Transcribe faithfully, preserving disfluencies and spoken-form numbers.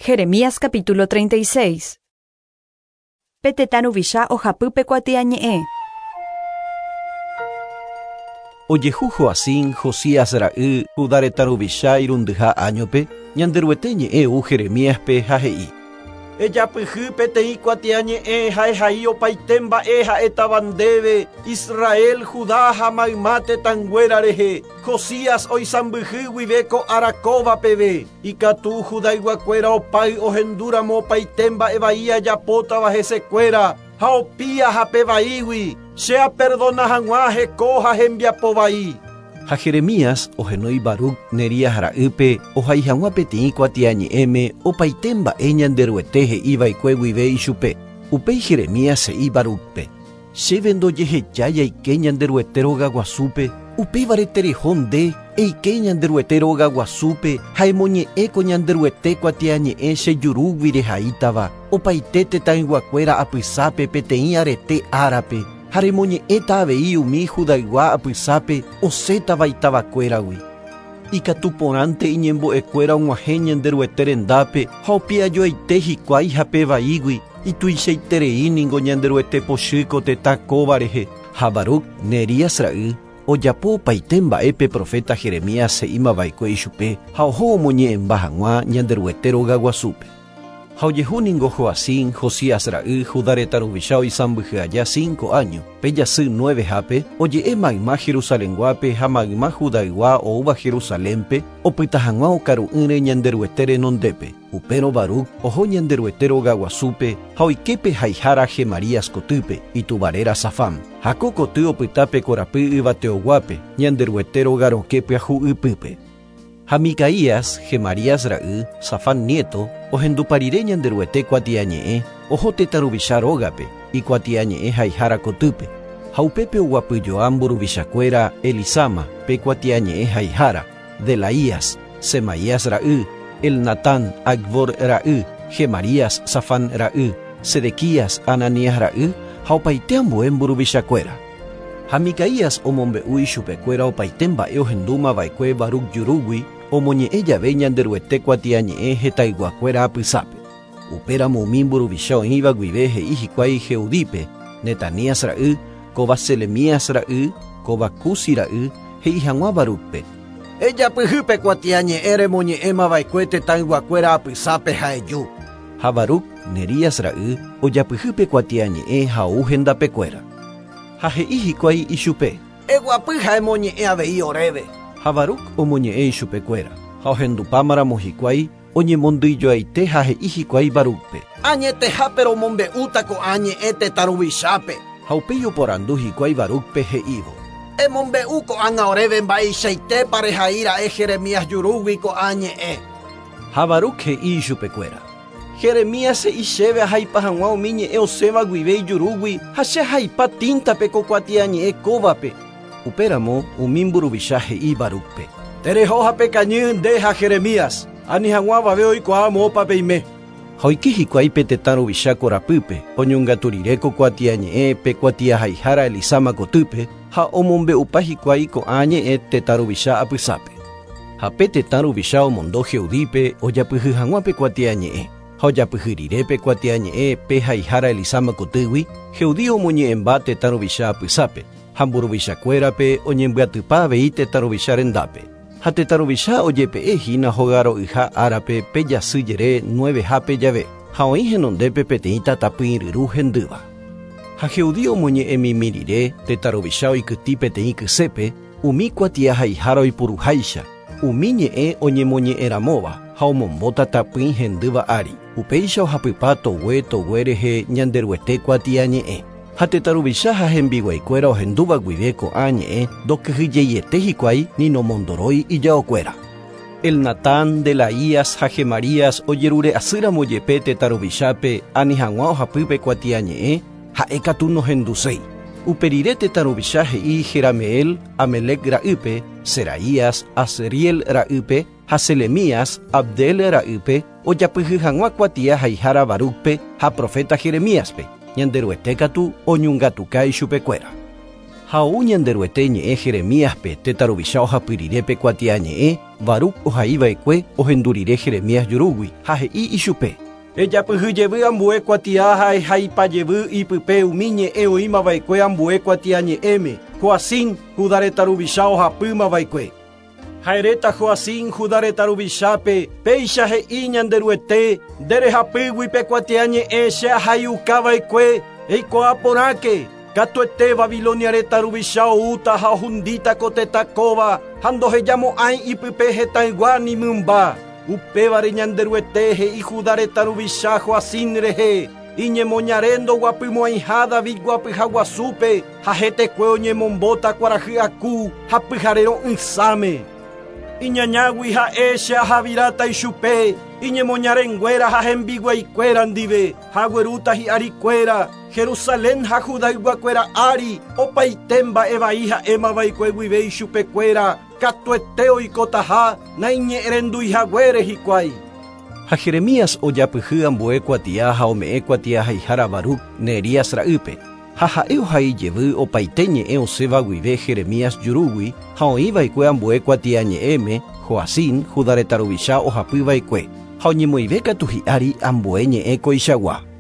Jeremías capítulo treinta y seis. Petetanu visha ojapype kuatiañe'ẽ. Ojehu Joacín Josías ra'y Judá retãru vicha irundyha añope ñanderuete ñe'ẽu Jeremíaspe ha he'i: Ejapyhy peteĩ kuatiañe'ẽ ha ehai opaite mba'e ha'etáva ndéve Israel, Judá ha mayma tetãnguéra rehe. Josías oisãmbyhy guive ko arakóva peve. Ikatu Judaiguakuéra opáy ohendúramo opaite mba'e vai ajapótava hesekuéra ha opia hape vaígui. Che aperdona hag̃ua heko ha hembiapo vai. Ha Jeremías ohenói Baruc Nerías ra'ýpe ohai hag̃ua peteĩ kuatiañe'ẽme opaite mba'e ñanderuete he'iva'ekue guive ichupe. Upéi Jeremías he'i Barucpe: Chéve ndojeheja jaike ñanderuete rogaguasúpe, upéivare tereho nde eike ñanderuete rogaguasúpe ha emoñe'ẽko ñanderuete kuatiañe'ẽ che jurúgui rehaítav opaite tetãyguakuéra apysápe peteĩ arete árape. Ha remoñe'ẽta avei umi Judaigua apysápe osẽta vaitavakuéragui. Ikatu porãnte iñembo'ekuéra og̃uahẽ ñanderuete rendápe ha opiajoaite hikuái ha pevaígui ituichaiterei niko ñanderuete pochýko tetã kóva rehe. Ha Baruc Nerías ra'y ojapo opaite mba'épe profeta Jeremías he'ímava'ekue ichupe ha oho omoñe'ẽmba hag̃ua ñanderuete rogaguasúpe. Ha ojehu ningo Joacín Josías ra'y Judá retãru vicha oisãmbyhy aja cinco años pe jasy nueve hápe oje'e mayma Jerusalemguápe ha mayma Judaigua oúva Jerusalémpe opyta hag̃ua okaru'ỹre ñanderuete renondépe. Upérõ Baruc oho ñanderuete rogaguasúpe ha oikepe haihára Gemarías kotýpe ituvarera Safán. Ha ko koty opytápe korapy yvateoguápe ñanderuete rogarõke pyahu ypýpe. Ha Micaías Gemarías ra'y Safán nieto ohenduparire ñanderuete kuatiañe'ẽ oho tetãruvicha rógape ikuatiañe'ẽ haihára kotýpe. Ha upépe oguapy Joam mburuvichakuéra Elisama pe kuatiañe'ẽ haihára, Delaías Semaías ra'y, Elnatán Akbor ra'y, Gemarías Safán ra'y, Sedequías Ananías ra'y ha opaite ambue mburuvichakuéra. Ha Micaías omombe'u ichupekuéra opaite mba'e ohendúmava'ekue Baruc jurúgui omoñe'ẽ jave ñanderuete kuatiañe'ẽ hetaiguakuéra apysápe. Upéramo umi mburuvicha oĩva guive he'i hikuái Jehudípe: Netanías ra'y, kóva Selemías ra'y, kóva Kusi ra'y he'i hag̃ua Barucpe: Ejapyhýpe kuatiañe'ẽ remoñe'ẽmava'ekue tetãyguakuéra apysápe ha'eju. Ha Baruc Nerías ra'y ojapyhýpe kuatiañe'ẽ ha ou hendapekuéra. Ha he'i hikuái ichupe: Eguapy ha emoñe'ẽ avei oréve. Ha Baruc omoñe'ẽ ichupekuéra ha ohendupámaramo hikuái oñemondyjoaite ha he'i hikuái Barucpe: Añetehápe romombe'úta ko'ãñe'ẽ tetãruvichápe. Ha upéi oporandu hikuái Barucpe he'ívo: Emombe'u ko'ág̃a oréve mba'eichaitépa rehai ra'e Jeremías jurúgui ko'ãñe'ẽ. Ha Baruc he'i ichupekuéra: Jeremías he'i chéve ahaipa hag̃ua umi ñe'ẽ osẽva guive ijurúgui ha che haipa tíntape ko kuatiañe'ẽ kóvape. Upéramo umi mburuvicha he'i Barucpe: Tereho ha pekañy nde ha Jeremías ani hag̃ua vave oikuaa mópa peime. Ha oike hikuái pe tetãruvicha korapýpe oñongaturire ko kuatiañe'ẽ pe kuatia haihára Elisama kotýpe ha omombe'upa hikuái ko'ãñe'ẽ tetãruvicha apysápe. Ha pe tetãruvicha omondo Jehudípe ojapyhy hag̃ua pe kuatiañe'ẽ ha ojapyhyrire pe kuatiañe'ẽ pe haihára Elisama kotýgui. Jehudí omoñe'ẽmba tetãruvicha apysápe ha mburuvichakuérape oñembyatýpa avei tetãruvicha rendápe. Ha tetãruvicha ojepe'ehína hogaro'yha árape pe jasy jere nueve hápe jave ha oĩ henondépe peteĩ tatapy ryru hendýva. Ha Jehudí omoñe'ẽmimi rire tetãruvicha oikytĩ peteĩ kysépe umi kuatia haihára oipuruháicha. Umi ñe'ẽ oñemoñe'ẽramóva ha omombo tatapy hendýva ári. Upéicha ohapypa togue togue rehe ñanderuete kuatiañe'ẽ. Ha tetãruvicha ha hembiguaikuéra ohendúva guive ko'ãñe'ẽ ndokyhyjeiete hikuái ni nomondorói ijaokuéra. Elnatán, Delaías ha Gemarías ojerure'asýramo jepe tetãruvichápe ani hag̃ua ohapýpe kuatiañe'ẽ ha'e katu nohenduséi. Uperire tetãruvicha he'i Jerameel Amelec ra'ýpe, Seraías Azriel ra'ýpe ha Selemías Abdel ra'ýpe ojapyhy hag̃ua kuatia haihára Barucpe ha profeta Jeremíaspe ñanderuete katu oñungatuka ichupekuéra. Ha ou ñanderuete ñe'ẽ Jeremíaspe tetãruvicha ohapyrirépe kuatiañe'ẽ Baruch ohaiva'ekue ohendurire Jeremías jurúgui ha he'i ichupe: ejapyhyjevy ambue kuatia ha ehaipajevy ipype umi ñe'ẽ oĩmava'ekue ambue kuatia ñe'ẽme Joacim Judá reta ruvicha ohapýmava'ekue. Ha'eréta Joacim Judá reta ruvichápe péicha he'i ñanderuete nderehapýgui pe kuatia ñe'ẽ che ahaiukava'ekue eikuaa porãke katuete Babilonia reta ruvicha oúta ha ohundíta ko tetã kóva ha ndohejamo'ãi ipype hetãygua ni mymba. Upévare ñanderuete he'i Judá reta ruvicha Joacim rehe iñemoñare ndoguapymo'ãiha David guapyha guasúpe ha hetekue oñemombóta kuarahy aku ha pyharérõ ysãme. Iñañágui ha'e che ahavíráta ichupe iñemoñarenguéra ha hembiguaikuéra ndive ha guerúta hi'arikuéra Jerusalén ha Judaiguakuéra ári opaite mba'e vai ha'émava'ekue guive ichupekuéra katuete oikotaha naiñe'ẽrenduihaguére hikuái. Ha Jeremías ojapyhy ambue kuatia ha ome'ẽ kuatia haihára Baruch Nerías ra'ýpe. Ha ha'e ohaijevy opaite ñe'ẽ osẽva guive Jeremías jurúgui ha oĩva'ekue ambue kuatia ñe'ẽme Joacim Judá reta ruvicha ohapýva'ekue ha oñemoive katu hi'ári ambue ñe'ẽ koichagua.